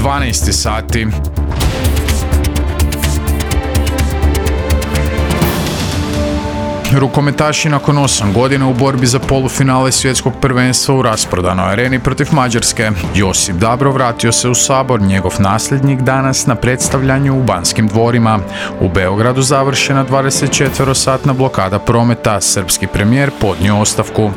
12 sati. Rukometaši nakon 8 godina u borbi za polufinale svjetskog prvenstva u rasprodanoj areni protiv Mađarske. Josip Dabro vratio se u Sabor, njegov nasljednik danas na predstavljanju u Banskim dvorima. U Beogradu završena 24-satna blokada prometa, srpski premijer podnio ostavku.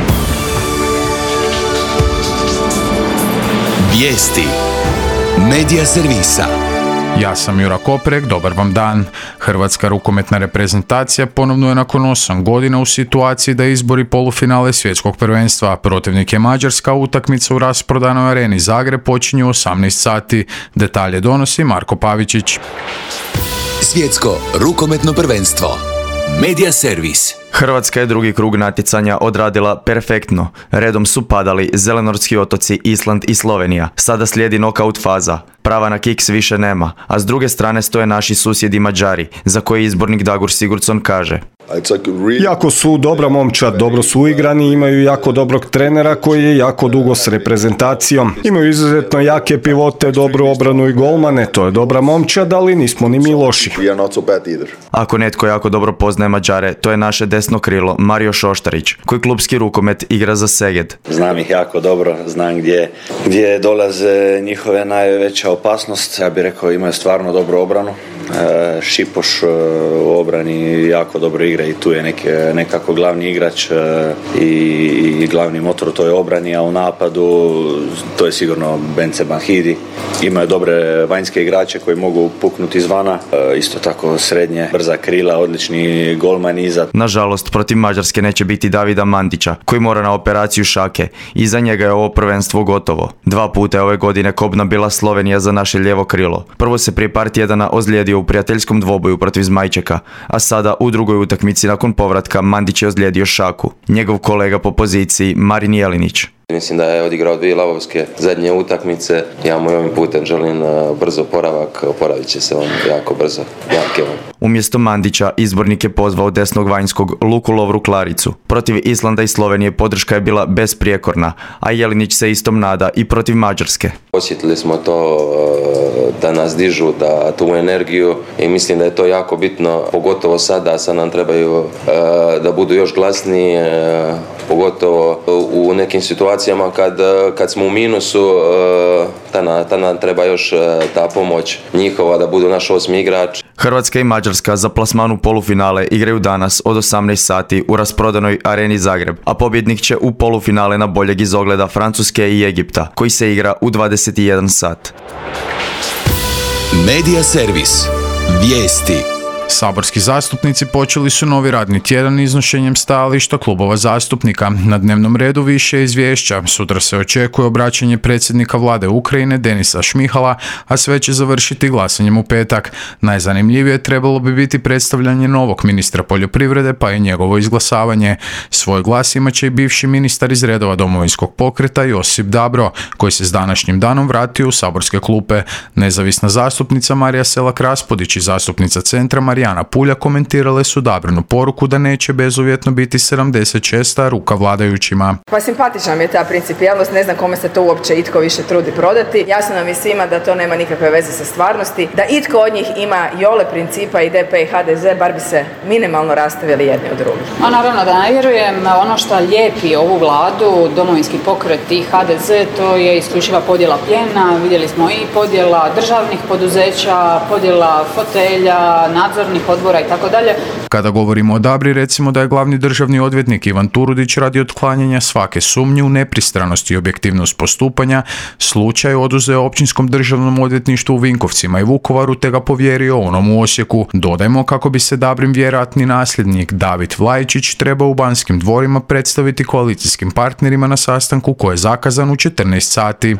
Vijesti Medija servisa. Ja sam Jura Koprek, dobar vam dan. Hrvatska rukometna reprezentacija ponovno je nakon 8 godina u situaciji da izbori polufinale svjetskog prvenstva. Protivnik je Mađarska, utakmica u rasprodanoj areni Zagreb počinje u 18 sati. Detalje donosi Marko Pavičić. Svjetsko rukometno prvenstvo. Medija servis. Hrvatska je drugi krug natjecanja odradila perfektno. Redom su padali Zelenortski otoci, Island i Slovenija. Sada slijedi nokaut faza. Prava na kiks više nema, a s druge strane stoje naši susjedi Mađari, za koje izbornik Dagur Sigurdsson kaže: Jako su dobra momčad, dobro su uigrani, imaju jako dobrog trenera koji je jako dugo s reprezentacijom. Imaju izuzetno jake pivote, dobru obranu i golmane, to je dobra momčad, ali nismo ni mi loši. Ako netko jako dobro poznaje Mađare, to je naše desno krilo Mario Šoštarić, koji klubski rukomet igra za Szeged. Znam ih jako dobro, znam gdje dolaze njihove najveća opasnost. Ja bih rekao, imaju stvarno dobru obranu. Šipoš u obrani jako dobro igra i tu je nekako glavni igrač i glavni motor u toj obrani, a u napadu to je sigurno Bence Banhidi. Imaju dobre vanjske igrače koji mogu puknuti izvana, isto tako srednje, brza krila, odlični golman iza. Nažalost, protiv Mađarske neće biti Davida Mandića, koji mora na operaciju šake. Iza njega je ovo prvenstvo gotovo. 2 puta je ove godine kobna bila Slovenija za naše lijevo krilo. Prvo se prije par tjedana ozlijedio u prijateljskom dvoboju protiv Zmajčeka, a sada u drugoj utakmici nakon povratka Mandić je ozlijedio šaku. Njegov kolega po poziciji Marin Jelinić: Mislim da je odigrao 2 lavovske zadnje utakmice. Ja mu ovim putem želim brzo oporavak, oporavit će se on jako brzo. Umjesto Mandića izbornik je pozvao desnog vanjskog Luku Lovru Klaricu. Protiv Islanda i Slovenije podrška je bila besprijekorna, a Jelinić se istom nada i protiv Mađarske. Osjetili smo to da nas dižu, da tu energiju, i mislim da je to jako bitno, pogotovo sada. Sad nam trebaju da budu još glasniji, pogotovo u nekim situacijama kad smo u minusu, ta nam treba još ta pomoć njihova da budu naš 8. igrač. Hrvatska i Mađarska za plasman u polufinale igraju danas od 18 sati u rasprodanoj areni Zagreb, a pobjednik će u polufinale na boljeg izogleda Francuske i Egipta, koji se igra u 21 sat. Medija servis. Vijesti. Saborski zastupnici počeli su novi radni tjedan iznošenjem stajališta klubova zastupnika. Na dnevnom redu više izvješća. Sutra se očekuje obraćanje predsjednika vlade Ukrajine Denisa Šmihala, a sve će završiti glasanjem u petak. Najzanimljivije trebalo bi biti predstavljanje novog ministra poljoprivrede, pa i njegovo izglasavanje. Svoj glas imat će i bivši ministar iz redova Domovinskog pokreta Josip Dabro, koji se s današnjim danom vratio u saborske klupe. Nezavisna zastupnica Marija Selak Raspudić i zastupnica Centra Marijana Pulja komentirale su Dabrinu poruku da neće bezuvjetno biti 76. ruka vladajućima. Pa simpatična mi je ta principijelnost, ne znam kome se to uopće itko više trudi prodati. Jasno nam je svima da to nema nikakve veze sa stvarnosti, da itko od njih ima iole principa i DP i HDZ, bar bi se minimalno rastavili jedni od drugih. A naravno da ne vjerujem, ono što lijepi ovu vladu, Domovinski pokret i HDZ, to je isključiva podjela plijena. Vidjeli smo i podjela državnih poduzeća, podjela fotelja, nadzornih odbora i tako dalje. Kada govorimo o Dabri, recimo da je glavni državni odvjetnik Ivan Turudić radi otklanjanja svake sumnje u nepristranost i objektivnost postupanja slučaj oduzeo Općinskom državnom odvjetništvu u Vinkovcima i Vukovaru te ga povjerio onom u Osijeku. Dodajmo kako bi se Dabrin vjerojatni nasljednik David Vlajičić trebao u Banskim dvorima predstaviti koalicijskim partnerima na sastanku koji je zakazan u 14 sati.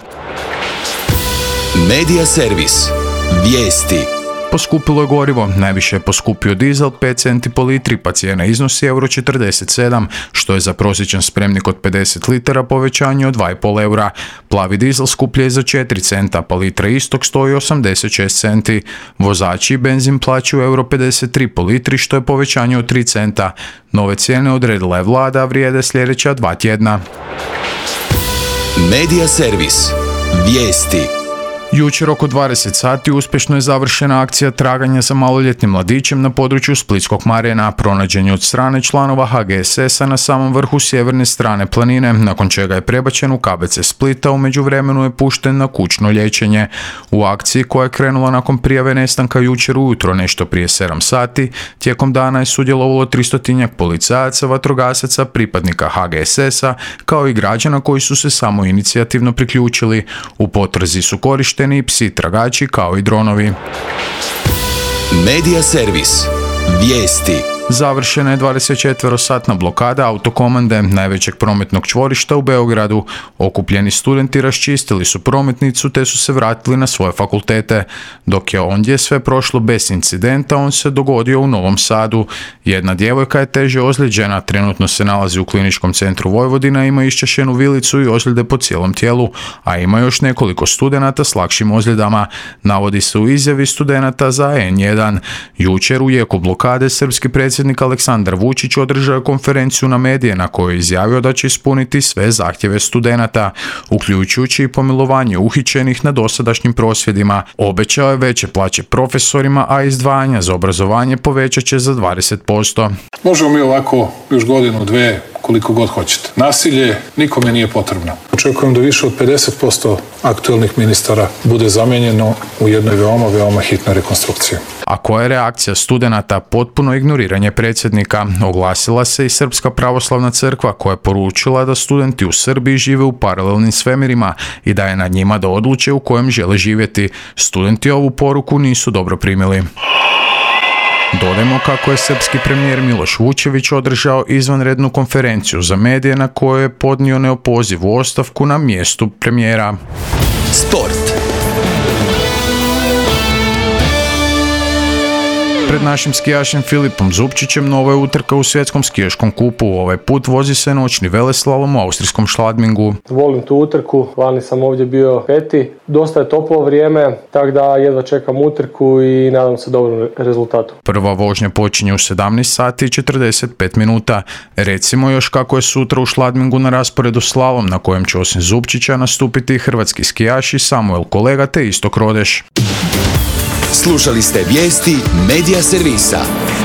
Medija servis. Vijesti. Poskupilo je gorivo, najviše je poskupio dizel 5 centi po litri, pa cijena iznosi €47, što je za prosječan spremnik od 50 litara povećanje od 2,5 eura. Plavi dizel skuplje je za 4 centa, pa litra istog stoji 86 centi. Vozači i benzin plaćaju €53 po litri, što je povećanje od 3 centa. Nove cijene odredila je vlada, a vrijede sljedeća 2 tjedna. Medija servis. Vijesti. Jučer oko 20 sati uspješno je završena akcija traganja za maloljetnim mladićem na području Splitskog Marijena. Pronađen je od strane članova HGSS-a na samom vrhu sjeverne strane planine, nakon čega je prebačen u KBC Splita, u međuvremenu je pušten na kućno liječenje. U akciji koja je krenula nakon prijave nestanka jučer ujutro nešto prije 7 sati, tijekom dana je sudjelovalo 300-tinjak policajaca, vatrogasaca, pripadnika HGSS-a, kao i građana koji su se samoinicijativno priključili. U potrazi su korišteni i psi tragači kao i dronovi. Medija servis. Vijesti. Završena je 24-satna blokada autokomande najvećeg prometnog čvorišta u Beogradu. Okupljeni studenti raščistili su prometnicu te su se vratili na svoje fakultete. Dok je ondje sve prošlo bez incidenta, on se dogodio u Novom Sadu. Jedna djevojka je teže ozlijeđena, trenutno se nalazi u Kliničkom centru Vojvodina, ima iščašenu vilicu i ozljede po cijelom tijelu, a ima još nekoliko studenata s lakšim ozljedama, navodi se u izjavi studenata za N1. Jučer u jeku blokade srpski predsjednik Aleksandar Vučić održao je konferenciju na medije na kojoj je izjavio da će ispuniti sve zahtjeve studenata, uključujući i pomilovanje uhićenih na dosadašnjim prosvjedima. Obećao je veće plaće profesorima, a izdvajanja za obrazovanje povećat će za 20%. Možemo mi ovako još godinu, dve, koliko god hoćete. Nasilje nikome nije potrebno. Očekujem da više od 50% aktuelnih ministara bude zamijenjeno u jednoj veoma hitnoj rekonstrukciji. A koja je reakcija studenata? Potpuno ignoriranje predsjednika. Oglasila se i Srpska pravoslavna crkva koja je poručila da studenti u Srbiji žive u paralelnim svemirima i da je na njima da odluče u kojem žele živjeti. Studenti ovu poruku nisu dobro primili. Dodajmo kako je srpski premijer Miloš Vučević održao izvanrednu konferenciju za medije na kojoj je podnio neopozivu ostavku na mjestu premijera. Sport. Pred našim skijašem Filipom Zupčićem nova je utrka u svjetskom skijaškom kupu. Ovaj put vozi se noćni veleslalom u austrijskom Schladmingu. Volim tu utrku, lani sam ovdje bio peti. Dosta je toplo vrijeme, tako da jedva čekam utrku i nadam se dobrom rezultatu. Prva vožnja počinje u 17 sati i 45 minuta. Recimo još kako je sutra u Schladmingu na rasporedu slalom na kojem će osim Zupčića nastupiti hrvatski skijaši Samuel Kolega te Istok Rodeš. Slušali ste vijesti Medija servisa.